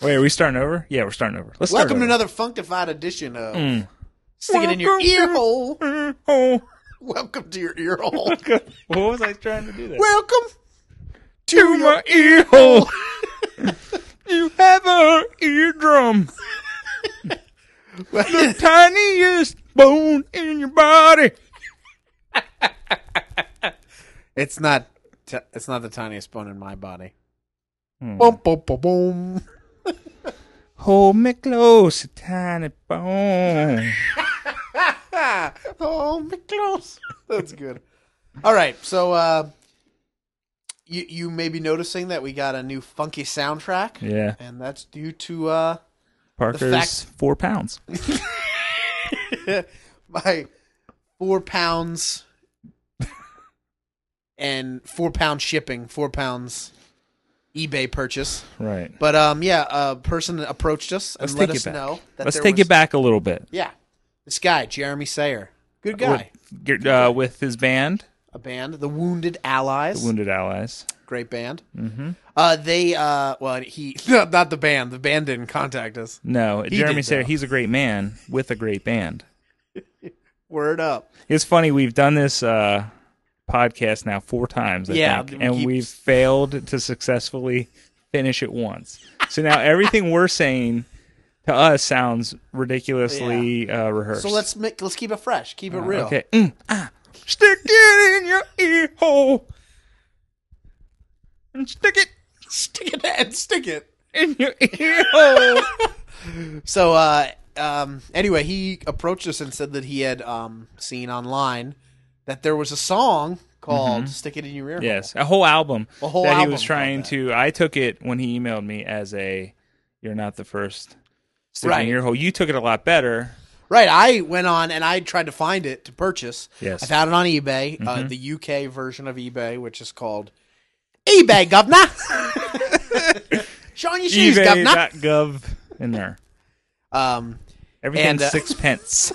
Wait, are we starting over? Yeah, we're starting over. Let's Welcome start to over. another funkified edition of Stick It in Your Ear Hole. Welcome to your ear hole. What was I trying to do there? Welcome To my ear hole. You have a eardrum. The tiniest bone in your body. It's not the tiniest bone in my body. Boom, boom, boom, boom. Hold me close, a tiny bone. Hold me close. That's good. All right, so you may be noticing that we got a new funky soundtrack. Yeah. And that's due to Parker's 4 pounds. my 4 pounds and 4 pound shipping, 4 pounds eBay purchase. Right. But a person approached us and let us know that Let's take it back a little bit. Yeah, this guy Jeremy Sayer, good guy, with his band, a band, the Wounded Allies. The Wounded Allies, great band. Mm-hmm. He not the band. The band didn't contact us. No, Jeremy Sayer. Though. He's a great man with a great band. Word up. It's funny. We've done this podcast now 4 times, I think, and we've failed to successfully finish it once. So now everything we're saying to us sounds ridiculously rehearsed. So let's keep it fresh, keep it real. Okay. Stick it in your ear hole and stick it in your ear hole. So anyway, he approached us and said that he had seen online that there was a song called Stick It in Your Ear Hole. Yes, a whole album he was trying to. I took it when he emailed me as a "You're not the first stick in your ear hole." You took it a lot better. Right, I went on and I tried to find it to purchase. Yes. I found it on eBay, the UK version of eBay, which is called eBay, governor. Show on your shoes, governor. eBay.gov in there. Everything's and, 6 pence.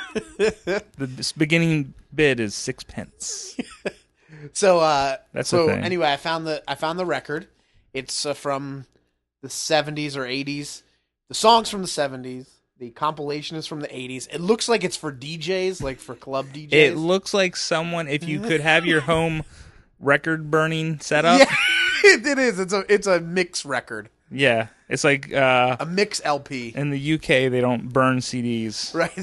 The beginning bid is 6 pence. So that's the thing. Anyway, I found the record. It's from the 70s or 80s. The song's from the 70s. The compilation is from the 80s. It looks like it's for DJs, like for club DJs. It looks like someone, if you could have your home record burning setup. Yeah, it is. It's a mix record. Yeah, it's like a mix LP. In the UK, they don't burn CDs. Right.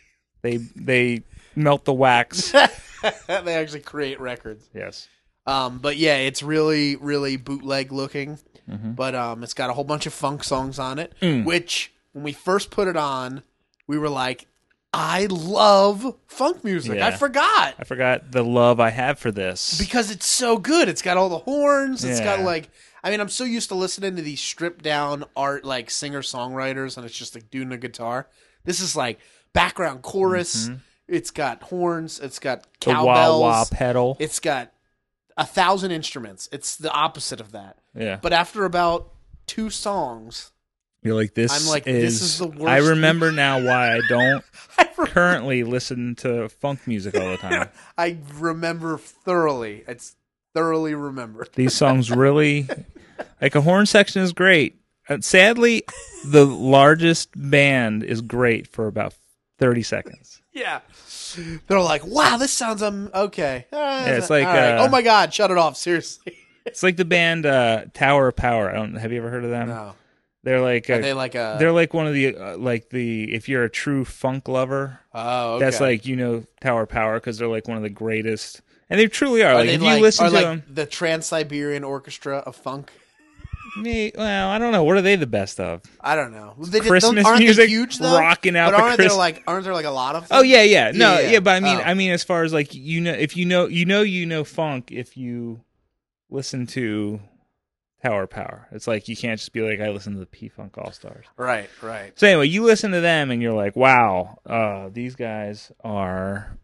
They melt the wax. They actually create records. Yes. But yeah, it's really, really bootleg looking. Mm-hmm. But it's got a whole bunch of funk songs on it, which when we first put it on, we were like, I love funk music. Yeah. I forgot the love I have for this. Because it's so good. It's got all the horns. It's got I'm so used to listening to these stripped down art, like singer-songwriters, and it's just like dude and a guitar. This is like background chorus. Mm-hmm. It's got horns. It's got cowbells. The wah-wah pedal. It's got 1,000 instruments. It's the opposite of that. Yeah. But after about 2 songs, you're like, this is the worst. I remember now why I don't currently listen to funk music all the time. I remember thoroughly. It's thoroughly remembered. These songs really, like a horn section is great. Sadly, the largest band is great for about 30 seconds. Yeah. They're like, wow, this sounds okay. Yeah, it's like, right. Oh my God, shut it off, seriously. It's like the band Tower of Power. Have you ever heard of them? No. They're like they're like one of the if you're a true funk lover. Oh, okay. That's like Tower of Power because they're like one of the greatest, and they truly are. Like if you listen to them, the Trans-Siberian Orchestra of funk. Well, I don't know. What are they the best of? I don't know. Christmas aren't music, they huge, though? rocking out. But But aren't there like a lot of them? Oh yeah. No, yeah. But Oh. I mean, as far as like if you know funk if you listen to Tower Power. It's like you can't just be like, I listen to the P-Funk All-Stars. Right. So anyway, you listen to them and you're like, wow, these guys are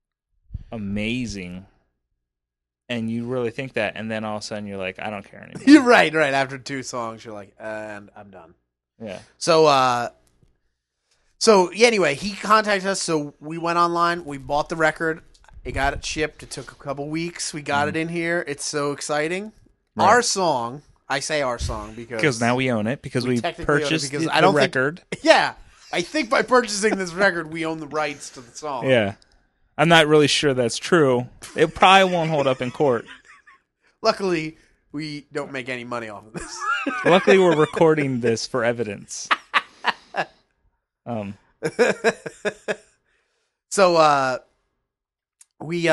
amazing. And you really think that, and then all of a sudden you're like, I don't care anymore. You're right. After 2 songs, you're like, and I'm done. Yeah. So anyway, he contacted us, so we went online, we bought the record, it got it shipped, it took a couple weeks, we got it in here, it's so exciting. Right. Our song, I say our song because now we own it because we purchased because the record. Yeah, I think by purchasing this record, we own the rights to the song. Yeah, I'm not really sure that's true. It probably won't hold up in court. Luckily, we don't make any money off of this. Luckily, we're recording this for evidence. So we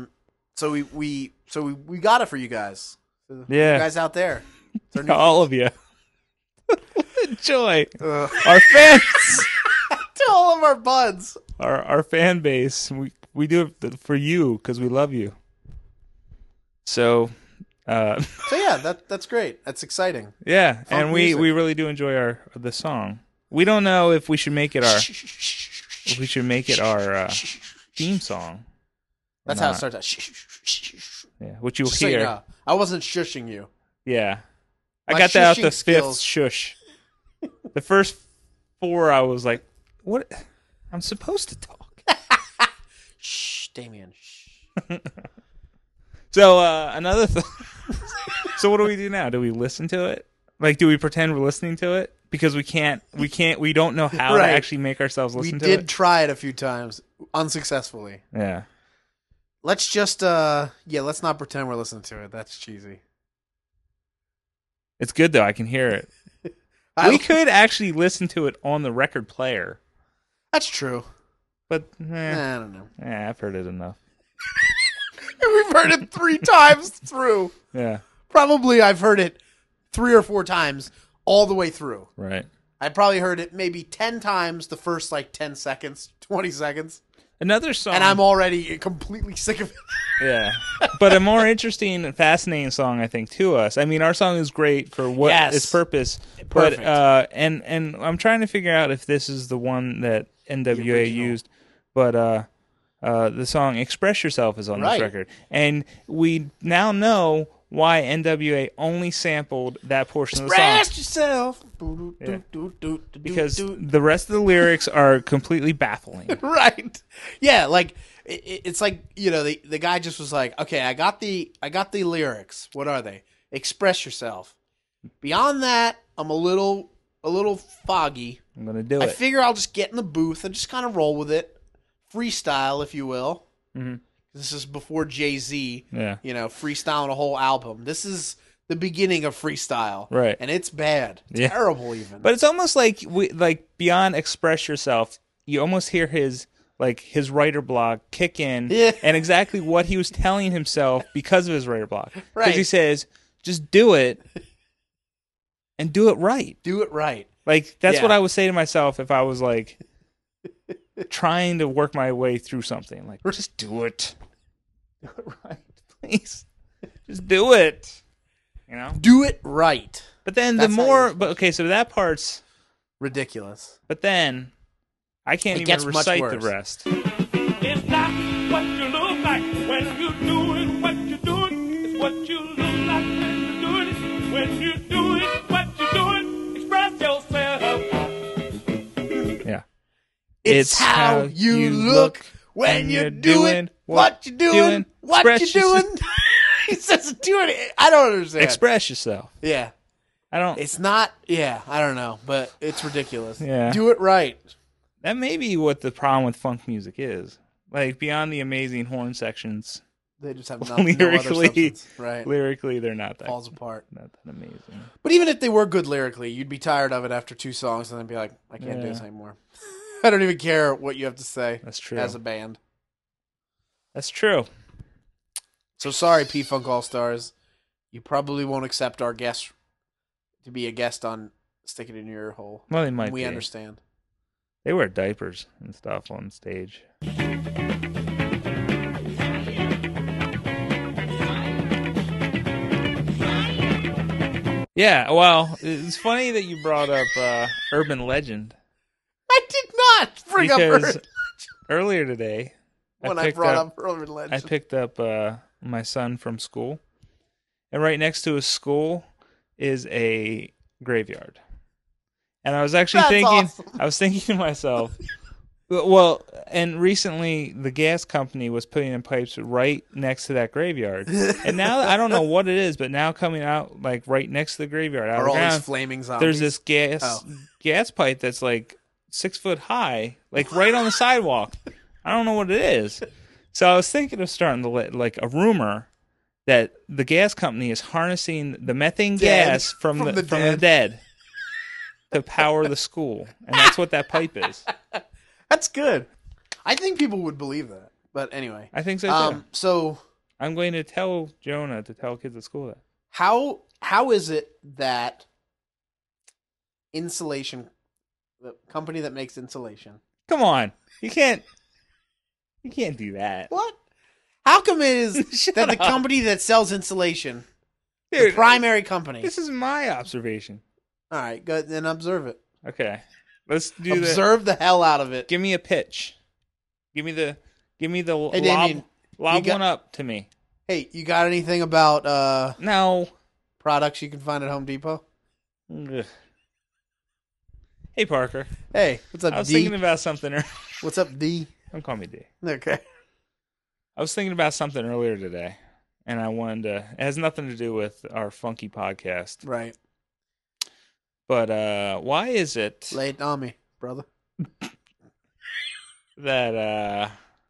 got it for you guys. Yeah, you guys out there, all of you. Enjoy our fans. To all of our buds, our fan base. We do it for you because we love you. So yeah, that's great. That's exciting. Yeah, and we really do enjoy the song. We don't know if we should make it our theme song. That's how it starts out. Yeah, which you'll Just hear. So you know, I wasn't shushing you. Yeah, I My got that out the skills. fifth shush. The first 4, I was like, "What? I'm supposed to talk." Shh, Damien. Shh. So another thing. So what do we do now? Do we listen to it? Like, do we pretend we're listening to it? Because we don't know how to actually make ourselves listen to it. We did try it a few times, unsuccessfully. Yeah. Let's just, let's not pretend we're listening to it. That's cheesy. It's good, though. I can hear it. We could actually listen to it on the record player. That's true. But, I don't know. I've heard it enough. We've heard it 3 times through. Yeah. Probably I've heard it 3 or 4 times all the way through. Right. I probably heard it maybe 10 times the first 10 seconds, 20 seconds. Another song. And I'm already completely sick of it. Yeah. But a more interesting and fascinating song, I think, to us. I mean, our song is great for what its purpose. Perfect. But, and I'm trying to figure out if this is the one that NWA used. But, the song Express Yourself is on this record. And we now know why NWA only sampled that portion of the song. Express yourself. Yeah. Because the rest of the lyrics are completely baffling. Right. Yeah, like it's like, the guy just was like, "Okay, I got the lyrics. What are they? Express yourself. Beyond that, I'm a little foggy. I'm going to do it. I figure I'll just get in the booth and just kind of roll with it. Freestyle, if you will." Mm-hmm. This is before Jay-Z, yeah. Freestyling a whole album. This is the beginning of freestyle. Right. And it's bad. Terrible even. But it's almost like beyond Express Yourself, you almost hear his writer block kick in and exactly what he was telling himself because of his writer block. Right. Because he says, just do it and do it right. Do it right. Like, that's what I would say to myself if I was like trying to work my way through something. Like, just do it. Do it right, please. Just do it. Do it right. But then so that part's ridiculous. But then I can't even recite the rest. It's not what you look like when you're doing what you're doing. It's what you look like when you're doing it. When you're doing what you're doing, express yourself. Yeah. It's how you look when you're doing what you're doing. What you're doing. He says do it. I don't understand. Express yourself. Yeah. It's not, I don't know, but it's ridiculous. Yeah. Do it right. That may be what the problem with funk music is. Like, beyond the amazing horn sections, they just have no lyrically, other substance. Right. Lyrically, they're not that falls apart. Not that amazing. But even if they were good lyrically, you'd be tired of it after 2 songs and then be like, I can't do this anymore. I don't even care what you have to say. That's true. As a band. That's true. So sorry, P-Funk All-Stars. You probably won't accept our guest to be a guest on Stick It In Your Hole. Well, they might. We understand. They wear diapers and stuff on stage. Yeah, well, it's funny that you brought up Urban Legend. I did not bring up Urban Legend. Earlier today, I brought up Urban Legend. I picked up my son from school, and right next to his school is a graveyard. And I was actually thinking to myself, Well, and recently the gas company was putting in pipes right next to that graveyard, and now I don't know what it is, but now coming out like right next to the graveyard, out of Are the all these ground, flaming zombies? there's this gas pipe that's like 6 foot high, like right on the sidewalk. I don't know what it is. So I was thinking of starting to like a rumor that the gas company is harnessing the methane gas from the dead to power the school, and that's what that pipe is. That's good. I think people would believe that. But anyway. I think so too. So I'm going to tell Jonah to tell kids at school that. How is it that insulation, the company that makes insulation. Come on. You can't do that. What? How come it is that the up. company that sells insulation, Dude, the primary company? This is my observation. All right, go then observe it. Okay. Let's do Observe the hell out of it. Give me a pitch. Give me the Hey, Damien, lob one up to me. Hey, you got anything about No. products you can find at Home Depot? Ugh. Hey, Parker. Hey, what's up, I was D? thinking about something. What's up, D? Don't call me D. Okay. I was thinking about something earlier today, and I wanted to. It has nothing to do with our funky podcast, Right. but why is it Lay it on me, brother. that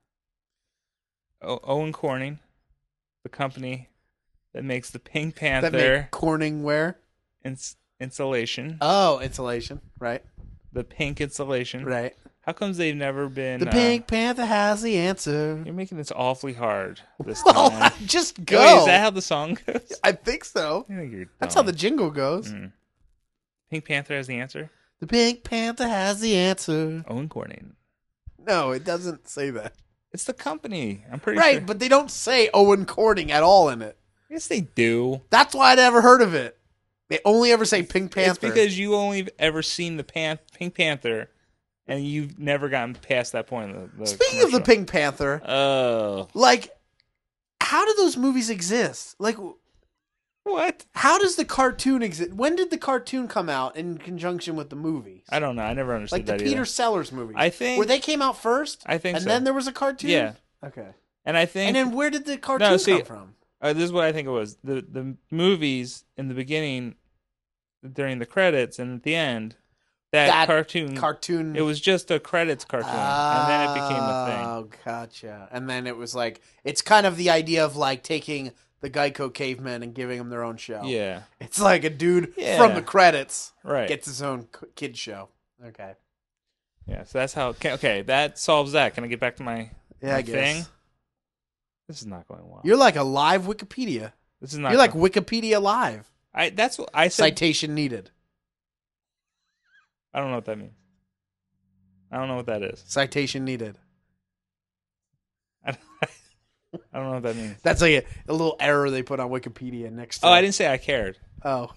Owen Corning, the company that makes the Pink That Panther make Corning wear? insulation, Oh, insulation. Right. the pink insulation, Right. how comes they've never been? The Pink Panther has the answer. You're making this awfully hard this Well, time. just go. Wait, is that how the song goes? I think so. I think you're That's how dumb. the jingle goes. Pink Panther has the answer. The Pink Panther has the answer. Owen Corning. No, it doesn't say that. It's the company. I'm pretty Right, sure. but they don't say Owen Corning at all in it. Yes, they do. That's why I never heard of it. They only ever say Pink Panther. It's because you only ever seen the Pink Panther, and you've never gotten past that point. Speaking of the Pink Panther, like, how do those movies exist? Like, what? how does the cartoon exist? When did the cartoon come out in conjunction with the movie? I don't know. I never understood Like the that Peter either. Sellers movie. I think where they came out first. I think and so. then there was a cartoon. Yeah. Okay. And I think. And then where did the cartoon come from? This is what I think it was. The movies in the beginning, during the credits, and at the end, that cartoon. It was just a credits cartoon, and then it became a thing. Oh, gotcha. And then it was like, it's kind of the idea of like taking the Geico cavemen and giving them their own show. Yeah. It's like a dude Yeah. from the credits Right. gets his own kid show. Okay. Yeah, so that's how. Okay, that solves that. Can I get back to my Yeah, I guess. thing? This is not going well. You're like a live Wikipedia. This is not. You're like Wikipedia Live. That's what I said. Citation needed. I don't know what that means. I don't know what that is. Citation needed. I don't know what that means. That's like a little error they put on Wikipedia next to Oh, I didn't say I cared. Oh.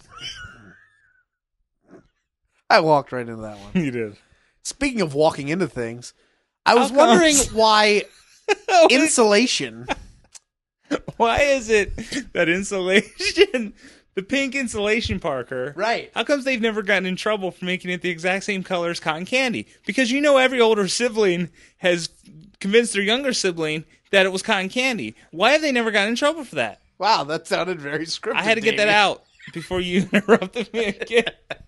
I walked right into that one. You did. Speaking of walking into things, I was How wondering comes? why insulation. Why is it that insulation, the pink insulation, Parker? Right. How comes they've never gotten in trouble for making it the exact same color as cotton candy? Because you know every older sibling has convinced their younger sibling that it was cotton candy. Why have they never gotten in trouble for that? Wow, that sounded very scripted. I had to get that Damien. out before you interrupted me again.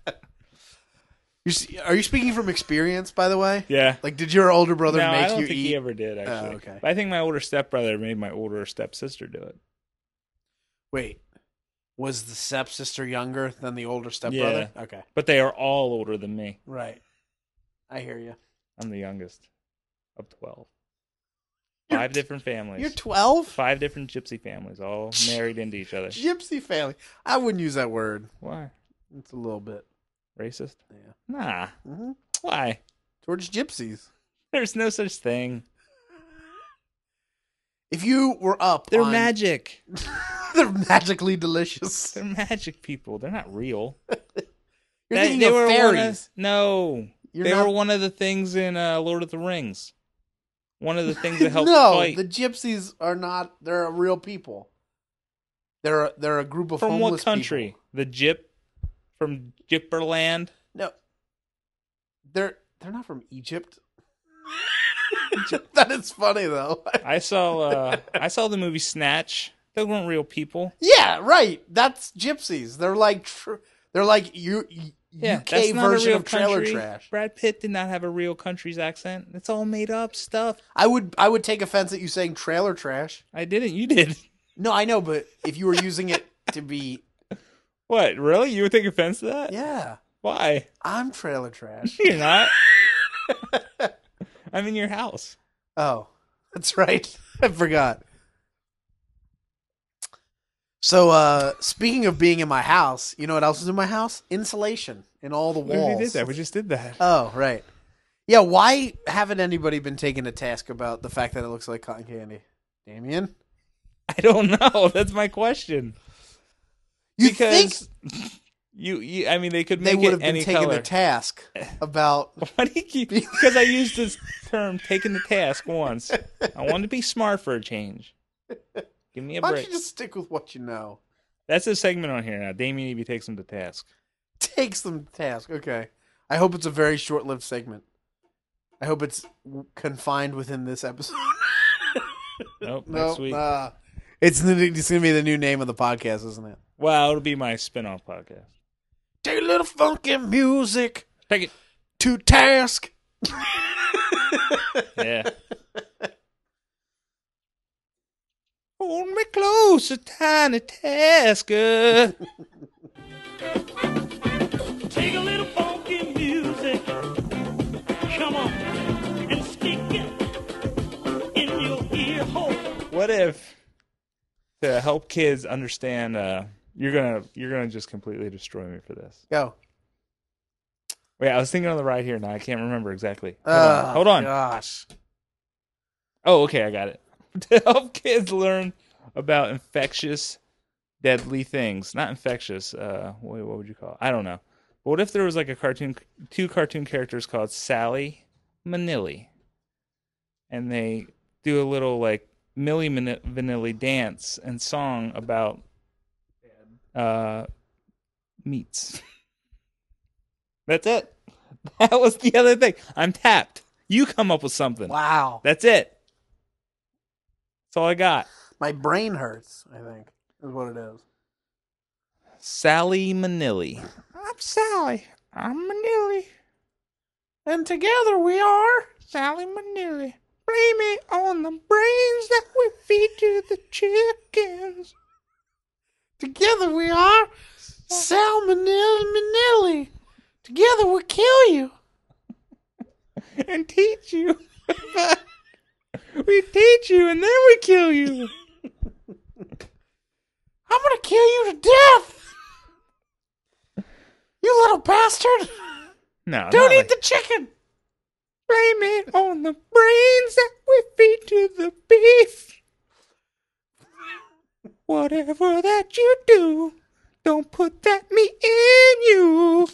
Are you speaking from experience, by the way? Yeah. Like, did your older brother No, I make don't you think eat? he ever did, actually. Oh, okay. But I think my older stepbrother made my older stepsister do it. Wait, was the stepsister younger than the older stepbrother? Yeah. Okay, But they are all older than me. right. I hear you. I'm the youngest of 12. 5 different families. You're 12? 5 different gypsy families, all married into each other. Gypsy family. I wouldn't use that word. Why? It's a little bit. Racist? Yeah. Nah. Mm-hmm. Why? Towards gypsies. There's no such thing. If you were up They're on... magic. They're magically delicious. They're magic people. They're not real. You're thinking of one fairies. no. You're they not- were one of the things in Lord of the Rings. One of the things that helped No, fight. the gypsies are not. They're real people. They're a group of From homeless what country? people. The Gyp? From Gypperland? No, they're not from Egypt. That is funny though. I saw the movie Snatch. They weren't real people. Yeah, right. That's gypsies. They're like UK version of trailer country. trash. Brad Pitt did not have a real country's accent. It's all made up stuff. I would take offense at you saying trailer trash. I didn't. You did. No, I know, but if you were using it to be... What, really? You would take offense to that? Yeah. Why? I'm trailer trash. You're not. I'm in your house. Oh, that's right. I forgot. So, speaking of being in my house, you know what else is in my house? Insulation in all the walls. We did that. We just did that. Oh, right. Yeah, why haven't anybody been taken to task about the fact that it looks like cotton candy? Damien? I don't know. That's my question. Because you I mean, they could make it any color. They would have been taken to task about... Why do you keep... Because I used this term, taken to task, once. I wanted to be smart for a change. Give me a break. Why don't you just stick with what you know? That's a segment on here now. Damien Eby takes them to task. Takes them to task. Okay. I hope it's a very short-lived segment. I hope it's confined within this episode. Nope. Next week. It's going to be the new name of the podcast, isn't it? Well, it'll be my spin-off podcast. Take a little funky music. Take it to task. Yeah. Hold me close, a tiny tasker. Take a little funky music. Come on and stick it in your ear hole. What if, to help kids understand, you're gonna just completely destroy me for this. Go. Wait, I was thinking on the right here. Now I can't remember exactly. Hold on. Gosh. Oh, okay, I got it. To help kids learn about infectious, deadly things. Not infectious. What would you call it? I don't know. But what if there was like two cartoon characters called Sally Manilli, and they do a little like Milli Vanilli dance and song about meats. That's it. That was the other thing. I'm tapped. You come up with something. Wow. That's it. That's all I got. My brain hurts, I think, is what it is. Sally Manilli. I'm Sally. I'm Manilli. And together we are Sally Manilli. Blame it on the brains that we feed to the chickens. Together we are Sal Manilli. Together we'll kill you. And teach you. We teach you and then we kill you. I'm gonna kill you to death. You little bastard. No. Don't eat the chicken. Blame it on the brains that we feed to the beef. Whatever that you do, don't put that meat in you.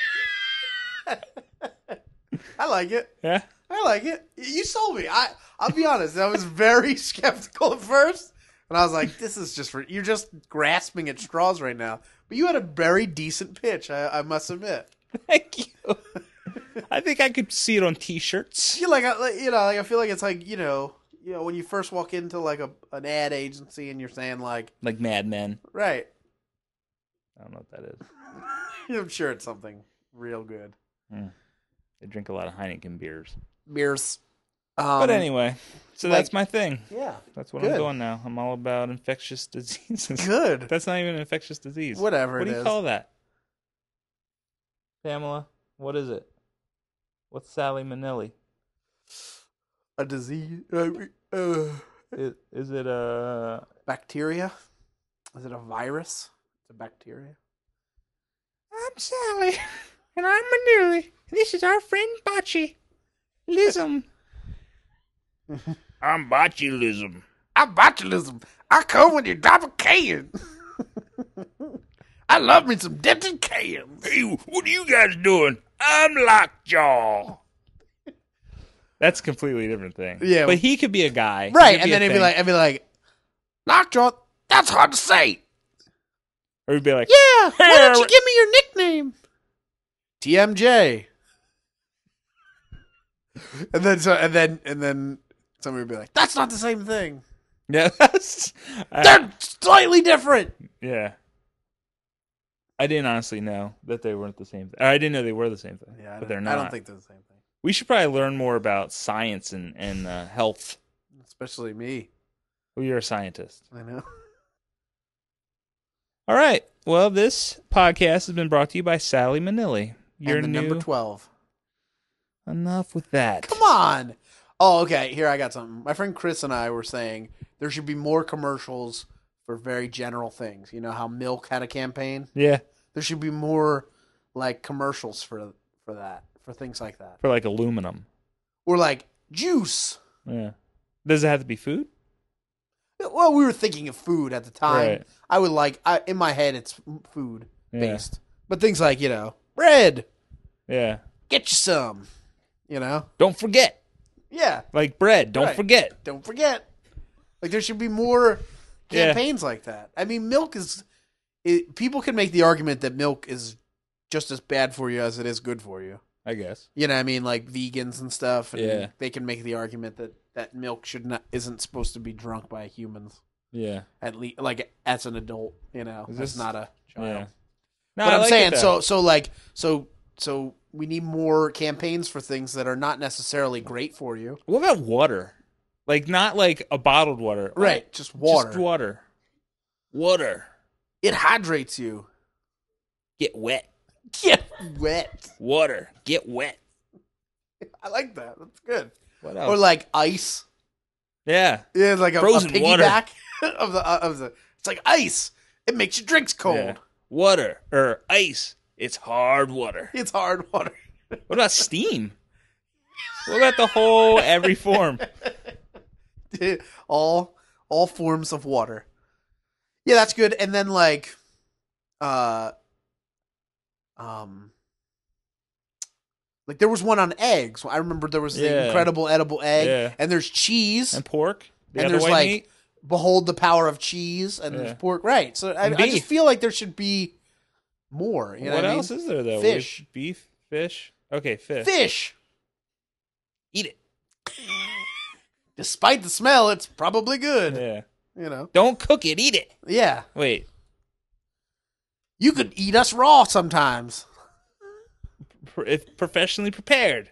I like it. Yeah? I like it. You sold me. I'll be honest. I was very skeptical at first. And I was like, this is just you're just grasping at straws right now. But you had a very decent pitch, I must admit. Thank you. I think I could see it on T-shirts. I feel like it's like, you know, when you first walk into like an ad agency and you're saying like Mad Men. Right. I don't know what that is. I'm sure it's something real good. They drink a lot of Heineken beers. But anyway, so that's my thing. Yeah. That's what I'm doing now. I'm all about infectious diseases. Good. That's not even an infectious disease. Whatever What do you call that? Pamela, what is it? What's Sally Manilli? A disease? Is it a... Bacteria? Is it a virus? It's a bacteria. I'm Sally, and I'm Manilli. This is our friend Botulism. I'm botulism. I'm botulism. I come when you drop a can. I love me some dented cans. Hey, what are you guys doing? I'm Lockjaw. That's a completely different thing. Yeah, but he could be a guy, right? And then I'd be like, Lockjaw. That's hard to say. Or he'd be like, yeah. Why don't you give me your nickname? TMJ. And then somebody would be like, "That's not the same thing. Yeah, They're slightly different." Yeah. I didn't honestly know that they weren't the same thing. I didn't know they were the same thing. Yeah, but they're not. I don't think they're the same thing. We should probably learn more about science and health. Especially me. Well, you're a scientist. I know. All right. Well, this podcast has been brought to you by Sally Manilli. You're number 12. Enough with that. Come on. Oh, okay. Here, I got something. My friend Chris and I were saying there should be more commercials for very general things. You know how Milk had a campaign? Yeah. There should be more like commercials for that, for things like that. For like aluminum. Or like juice. Yeah. Does it have to be food? Well, we were thinking of food at the time. Right. I would in my head, it's food based. But things like, bread. Yeah. Get you some. Don't forget. Yeah. Like bread. Don't forget. Don't forget. Like there should be more campaigns like that. I mean, milk is... people can make the argument that milk is just as bad for you as it is good for you. I guess. You know what I mean? Like vegans and stuff. And yeah. They can make the argument that milk isn't supposed to be drunk by humans. Yeah. At least, like, as an adult, it's not a child. Yeah. No, but I'm like saying, so we need more campaigns for things that are not necessarily great for you. What about water? Like, not like a bottled water. Right. Just water. Just water. Water. It hydrates you. Get wet. Get wet. Water. Get wet. I like that. That's good. What else? Or like ice. Yeah. Yeah, like a frozen piggyback of the. It's like ice. It makes your drinks cold. Yeah. Water or ice. It's hard water. It's hard water. What about steam? What about the whole every form? all forms of water. Yeah, that's good. And then like there was one on eggs. I remember there was the incredible edible egg, and there's cheese and pork, and there's like meat. Behold the power of cheese, and there's pork. Right. So I just feel like there should be more. You know what else is there though? Fish, beef, fish. Okay, fish. Fish. Eat it. Despite the smell, it's probably good. Yeah. Don't cook it. Eat it. Yeah. Wait. You could eat us raw sometimes. If professionally prepared.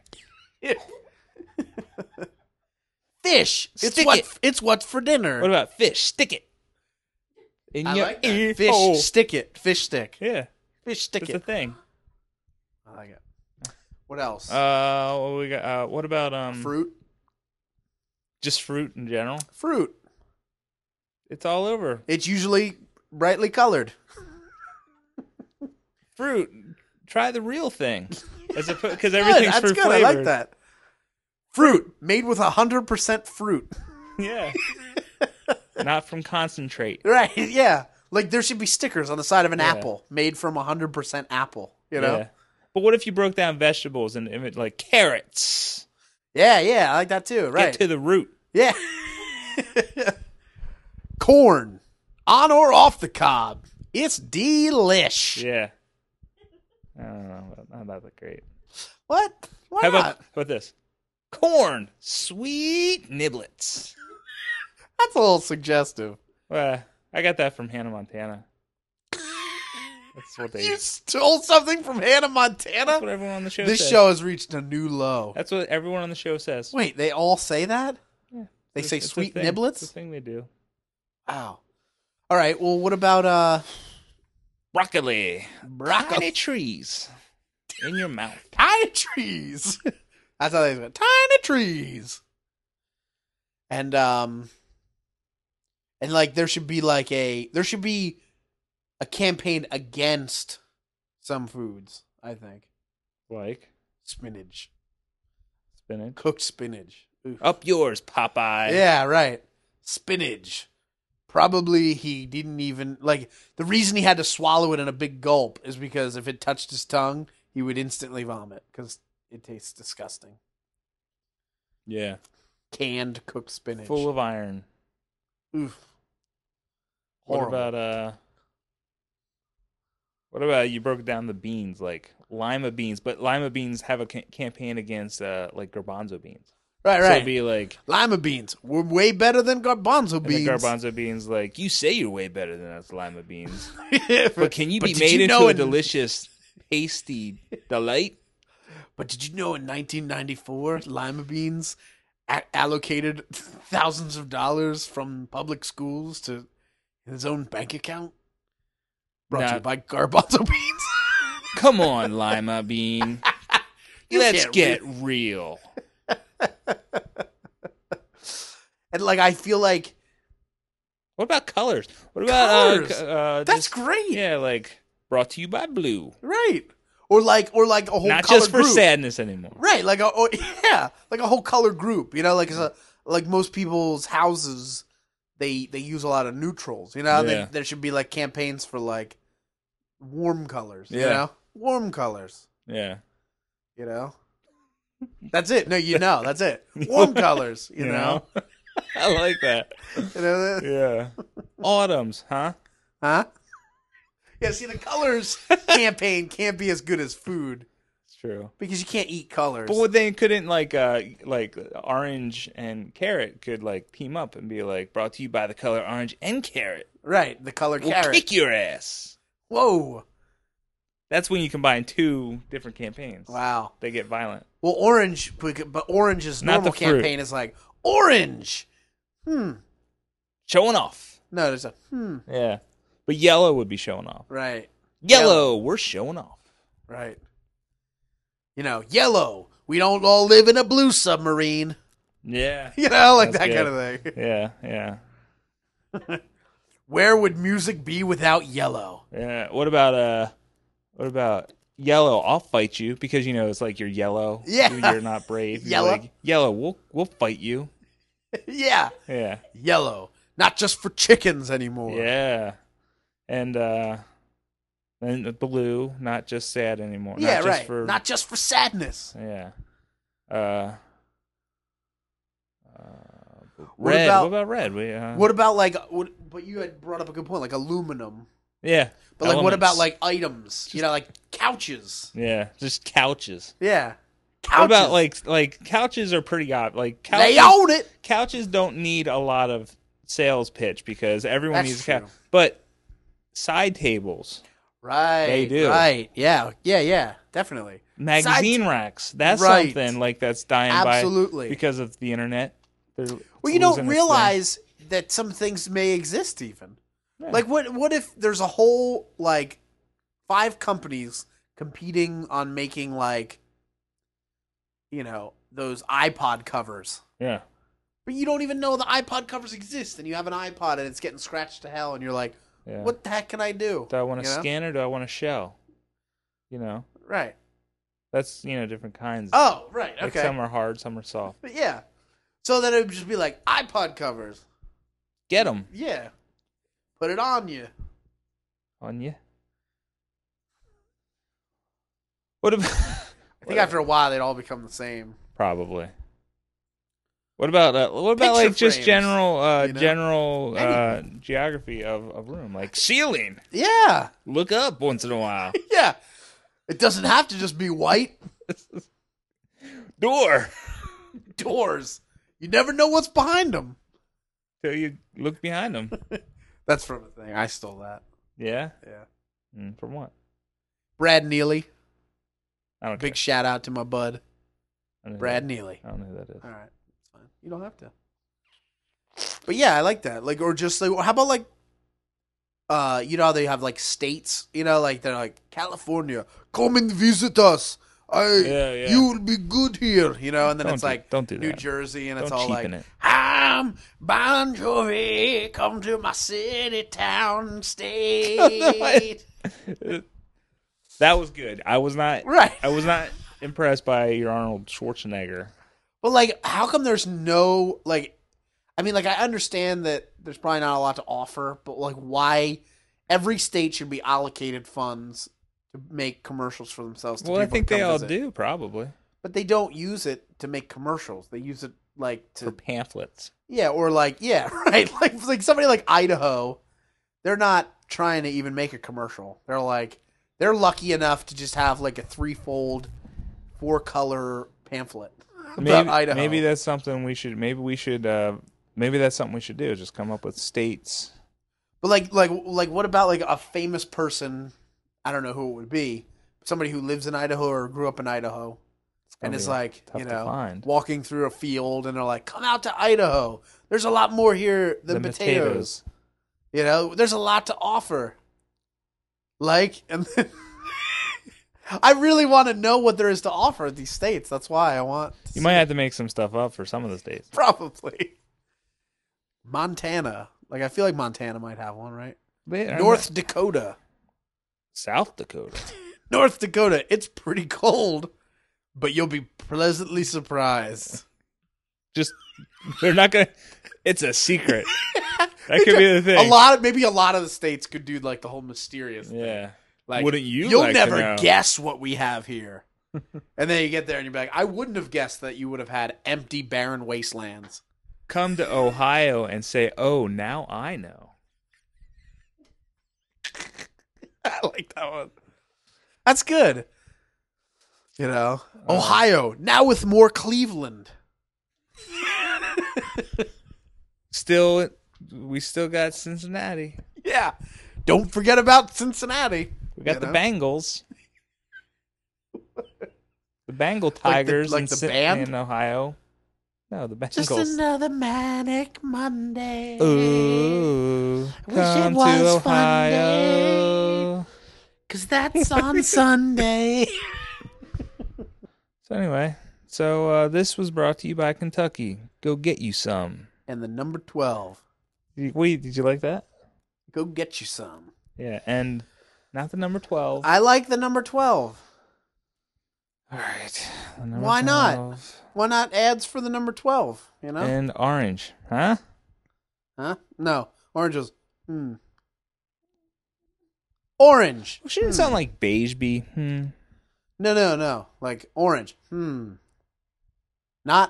Fish. It's what's for dinner. What about fish? Stick it. I like that. Fish. Stick it. Fish stick. Yeah. Fish stick it. It's a thing. I like it. What else? What we got? What about fruit? Just fruit in general. Fruit. It's all over. It's usually brightly colored. Fruit. Try the real thing. Because everything's That's fruit good. flavored. I like that. Fruit made with 100% fruit. Yeah. Not from concentrate. Right. Yeah. Like there should be stickers on the side of an apple made from 100% apple. You know. Yeah. But what if you broke down vegetables and like carrots? Yeah. I like that too. Right. Get to the root. Yeah. Corn, on or off the cob. It's delish. Yeah. I don't know. Not that great. What? Why how not? about this? Corn, sweet niblets. That's a little suggestive. Well, I got that from Hannah Montana. That's what they. You stole something from Hannah Montana? That's what everyone on the show says. This show has reached a new low. That's what everyone on the show says. Wait, they all say that? Yeah. They say it's sweet niblets? It's the thing they do. Wow. All right, well, what about broccoli? Tiny trees in your mouth. Tiny trees. That's how they say it. Tiny trees. And like there should be a campaign against some foods, I think. Like spinach. Spinach. Cooked spinach. Oof. Up yours, Popeye. Yeah, right. Spinach. Probably he didn't even like the reason he had to swallow it in a big gulp is because if it touched his tongue, he would instantly vomit because it tastes disgusting. Yeah. Canned cooked spinach. Full of iron. Oof. Horrible. What about you broke down the beans like lima beans, but lima beans have a campaign against like garbanzo beans. Right. So it'd be like lima beans. We're way better than garbanzo beans. The garbanzo beans, like you say, you're way better than us lima beans, Yeah, but can you be made into a delicious, pasty delight? But did you know in 1994, lima beans allocated thousands of dollars from public schools to his own bank account? Brought to you by garbanzo beans. Come on, lima bean. Let's get real. And like, I feel like, what about colors? What about colors? That's great. Yeah, like brought to you by Blue. Right. Or like a whole not color just for group. sadness anymore. Right. Like like a whole color group. You know, like most people's houses, they use a lot of neutrals. You know, Yeah. there should be like campaigns for like warm colors. Yeah. You know, warm colors. Yeah. You know, that's it. No, that's it. Warm colors. You know? I like that. You know? Yeah. Autumns, huh? Huh? Yeah. See, the colors campaign can't be as good as food. It's true. Because you can't eat colors. But they couldn't like orange and carrot could like team up and be like brought to you by the color orange and carrot. Right, the color We'll carrot. kick your ass. Whoa. That's when you combine two different campaigns. Wow. They get violent. Well, orange, but orange's Not normal the fruit. campaign is like orange. Showing off. No, there's a Yeah. But yellow would be showing off. Right. Yellow, we're showing off. Right. You know, yellow. We don't all live in a blue submarine. Yeah. You know, like That's that good. kind of thing. Yeah, yeah. Where would music be without yellow? Yeah. What about yellow? I'll fight you because you know it's like you're yellow. Yeah. You're not brave. You're Yellow. like, yellow. We'll fight you. Yeah. Yeah. Yellow. Not just for chickens anymore. Yeah. And blue, not just sad anymore. Yeah, not right. Just for, Not just for sadness. Yeah. What red. about- What about red? What about like? But you had brought up a good point, like aluminum. Yeah. But like, what elements. about like items? You know, like couches. Yeah, just couches. Yeah. Couches. What about like couches are pretty odd. Like couches, They own it. Couches don't need a lot of sales pitch because everyone That's needs a couch. true. But side tables, Right. They do. Right. Yeah. Yeah. Yeah. Definitely. magazine racks, that's Right. something like that's dying Absolutely. by because of the internet. Well, you don't realize that some things may exist even. Yeah. Like what if there's a whole like 5 companies competing on making like, you know, those iPod covers. Yeah. But you don't even know the iPod covers exist, and you have an iPod and it's getting scratched to hell, and you're like, Yeah. what the heck can I do? Do I want a You know? scanner? Do I want a shell? You know, Right. that's different kinds. Oh, right. Okay. Like some are hard, some are soft. But yeah. So then it would just be like iPod covers. Get them Yeah. Put it on you. on you. What about? I think after a while they'd all become the same. Probably. What about Picture like just frames, general you know? general Anything. geography of room, like ceiling? Yeah. Look up once in a while. Yeah. It doesn't have to just be white. Door. Doors. You never know what's behind them. Till you look behind them. That's from a thing. I stole that. Yeah. Yeah. From what? Brad Neely. I don't Big care. shout out to my bud, I don't know Brad who Neely. that- I don't know who that is. All right. It's fine. You don't have to. But yeah, I like that. Like, or just like, how about like, you know how they have like states, you know, like they're like California, come and visit us. Yeah. You will be good here, you know, and then it's like don't do New that. Jersey, and it's Don't all like, cheapen it. I'm Bon Jovi, come to my city, town, state. That was good. I was not Right. I was not impressed by your Arnold Schwarzenegger. But like, how come there's no like? I mean, like, I understand that there's probably not a lot to offer, but like, why every state should be allocated funds to make commercials for themselves? To Well, I people think to they come all visit. do probably But they don't use it to make commercials. They use it like for to pamphlets. yeah, or like yeah, right. Like somebody like Idaho, they're not trying to even make a commercial. They're like, They're lucky enough to just have like a 3-fold, 4-color pamphlet about Idaho. Maybe that's something we should. Maybe that's something we should do. Just come up with states. But like, what about like a famous person? I don't know who it would be. Somebody who lives in Idaho or grew up in Idaho, and is like, walking through a field, and they're like, "Come out to Idaho. There's a lot more here than potatoes. There's a lot to offer." Like, and then I really want to know what there is to offer at these states. That's why I want. You might have to make some stuff up for some of the states. Probably. Montana. Like, I feel like Montana might have one, right? North Dakota. South Dakota. North Dakota. It's pretty cold, but you'll be pleasantly surprised. They're not going to. It's a secret. That could be the thing. Maybe a lot of the states could do like the whole mysterious thing. Yeah. Like, wouldn't you? You'll never guess what we have here. And then you get there and you're like, I wouldn't have guessed that you would have had empty, barren wastelands. Come to Ohio and say, "Oh, now I know." I like that one. That's good. Ohio, now with more Cleveland. We still got Cincinnati. Yeah. Don't forget about Cincinnati. We got the Bengals. The Bengal Tigers in Ohio. No, the Bengals. Just another manic Monday. Ooh, come to Ohio. Because that's on Sunday. So anyway, this was brought to you by Kentucky. Go get you some. And the number 12. Did you like that? Go get you some. Yeah, and not the number 12. I like the number 12. All right. Why 12. not? Why not ads for the number 12, And orange, huh? Huh? No. Orange is, Orange. Well, shouldn't it sound like beige bee? No. Like orange. Not,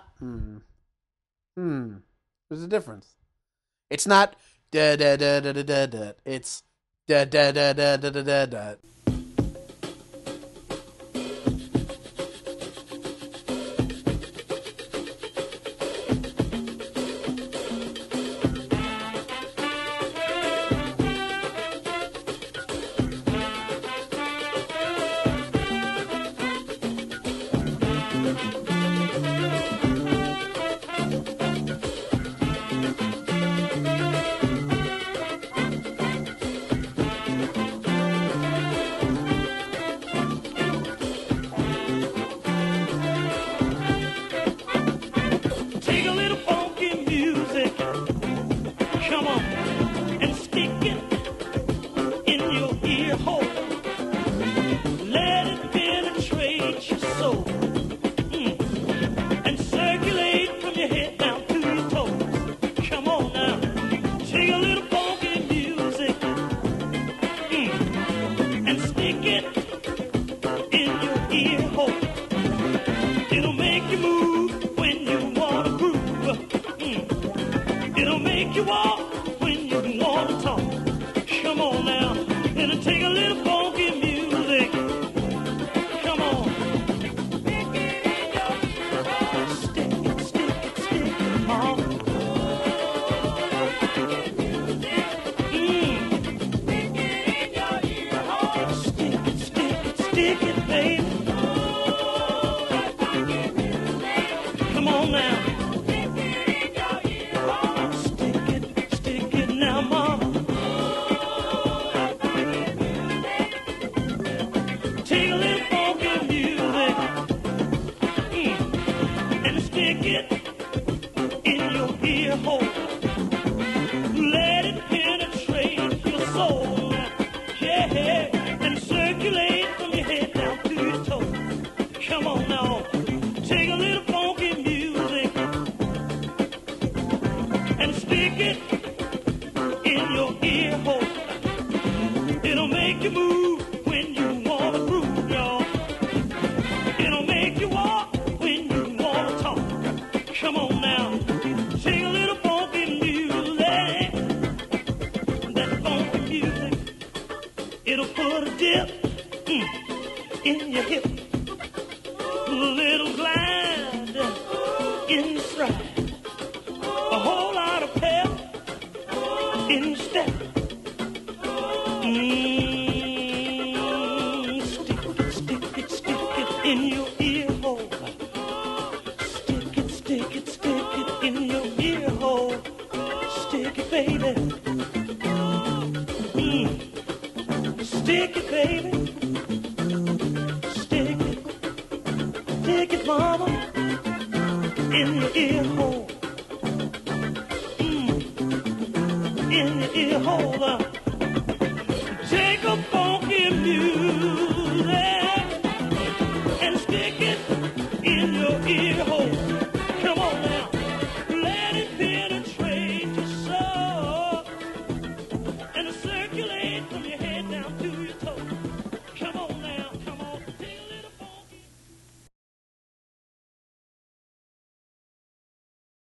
There's a difference. It's not da da da da da da da. It's da da da da da da da da. in your hip, a little glide in your stride, a whole lot of pep in your step. Stick it in your ear hole. Stick it in your ear hole. Stick it, baby. Stick it, baby. Stick it, mama, in your ear hole. In your ear hole. Take a funky music.